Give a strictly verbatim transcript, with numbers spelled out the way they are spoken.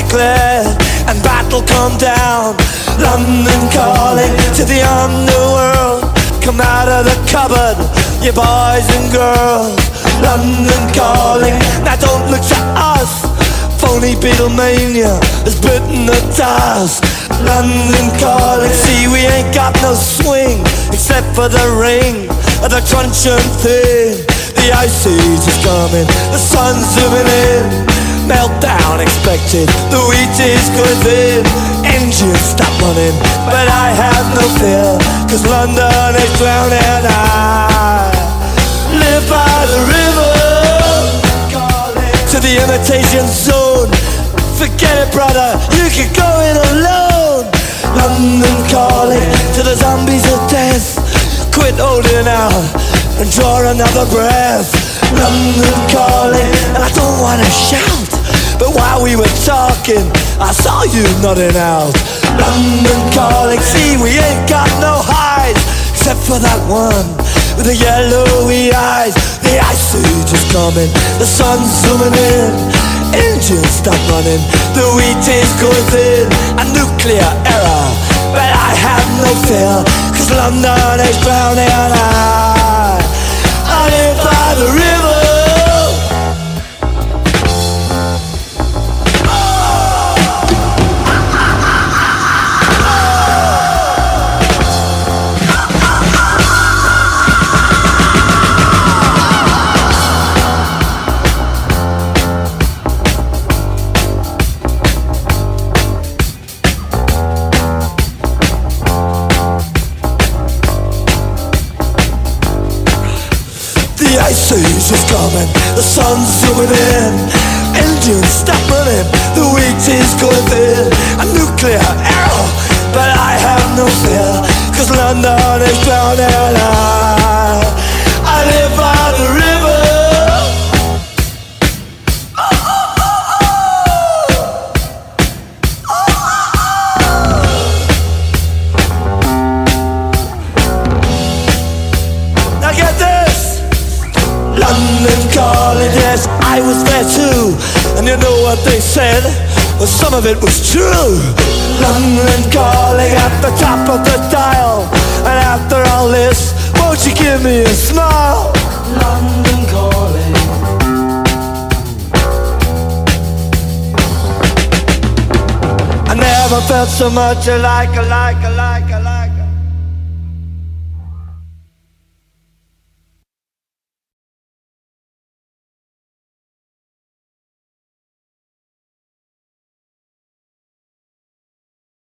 declared and battle come down. London calling to the underworld. Come out of the cupboard, you boys and girls. London calling, now don't look to us. Phony Beatlemania has bitten the dust. London calling, see we ain't got no swing except for the ring of the truncheon thing. The ice age is coming, the sun's zooming in. Meltdown expected, the wheat is good in. Engines stop running, but I have no fear, cause London is drowning. I live by the river, to the imitation zone. Forget it, brother, you can go in alone. London calling to the zombies of death. Quit holding out and draw another breath. London calling, and I don't wanna shout, but while we were talking, I saw you nodding out. London calling, see we ain't got no hides, except for that one with the yellowy eyes. The ice age is coming, the sun's zooming in. Engines stop running, the wheat is going thin. A nuclear error, but I have no fear, cause London is drowning. I, I live by the river. The ice age is coming, the sun's zooming in. Engines stop running, the wheat is going thin. A nuclear error, but I have no fear, cause London is drowning. I, I live by the river. Now get this! London calling, yes, I was there too. And you know what they said? Well, some of it was true. London calling at the top of the dial. And after all this, won't you give me a smile? London calling. I never felt so much alike, alike, alike, alike.